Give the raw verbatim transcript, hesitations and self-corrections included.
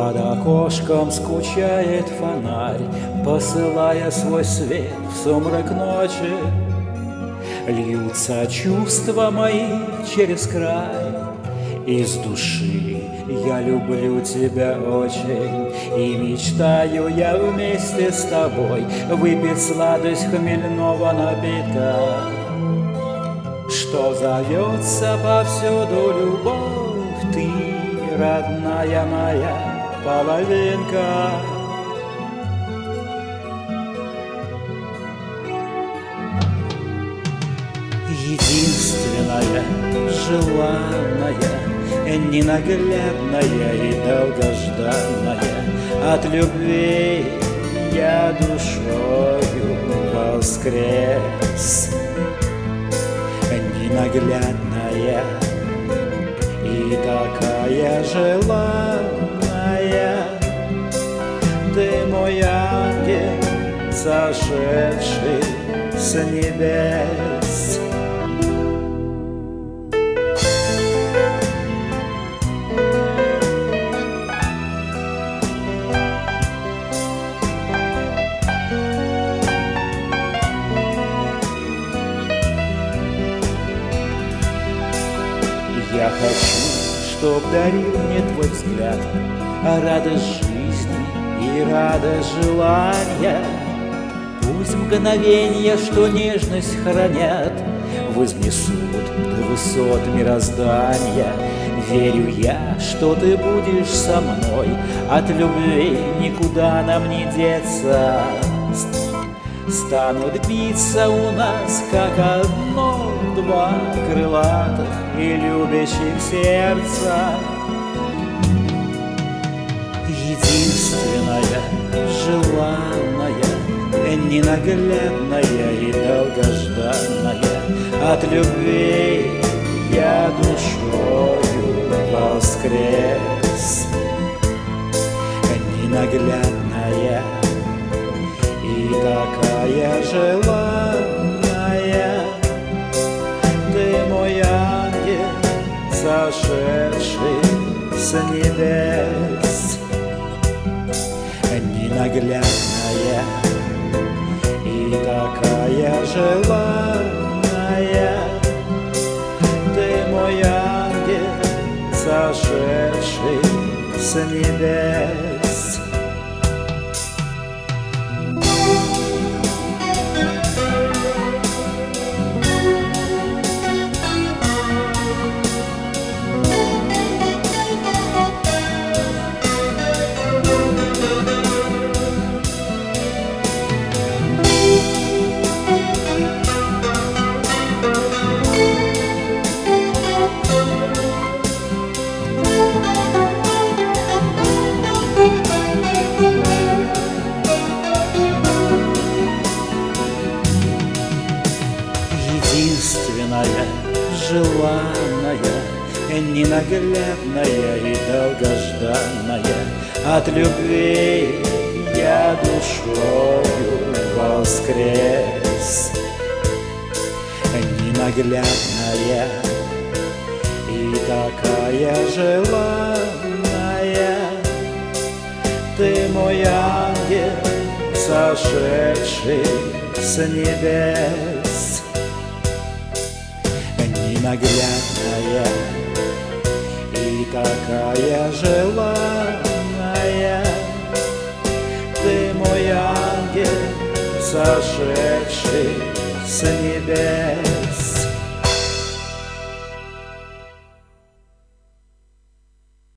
Под окошком скучает фонарь, посылая свой свет в сумрак ночи. Льются чувства мои через край. Из души я люблю тебя очень, и мечтаю я вместе с тобой выпить сладость хмельного напитка, что зовется повсюду любовь. Ты, родная моя половинка. Единственная, желанная, ненаглядная и долгожданная, от любви я душою воскрес. Ненаглядная и такая желанная, ты мой ангел, сошедший с небес. Я хочу, чтоб дарил мне твой взгляд, радость жизни и радость желания. Пусть мгновенья, что нежность хранят, вознесут до высот мироздания. Верю я, что ты будешь со мной, от любви никуда нам не деться. Станут биться у нас, как одно, два крылатых и любящих сердца. Единственная, желанная, ненаглядная и долгожданная, от любви я душою воскрес. Ненаглядная и такая желанная, ты мой ангел, сошедший с небес. Ненаглядная и такая желанная, ты мой ангел, сошедший с небес. Единственная, желанная, ненаглядная и долгожданная, от любви я душою воскрес. Ненаглядная и такая желанная, ты мой ангел, сошедший с небес. Ненаглядная и такая желанная, ты мой ангел, сошедший с небес.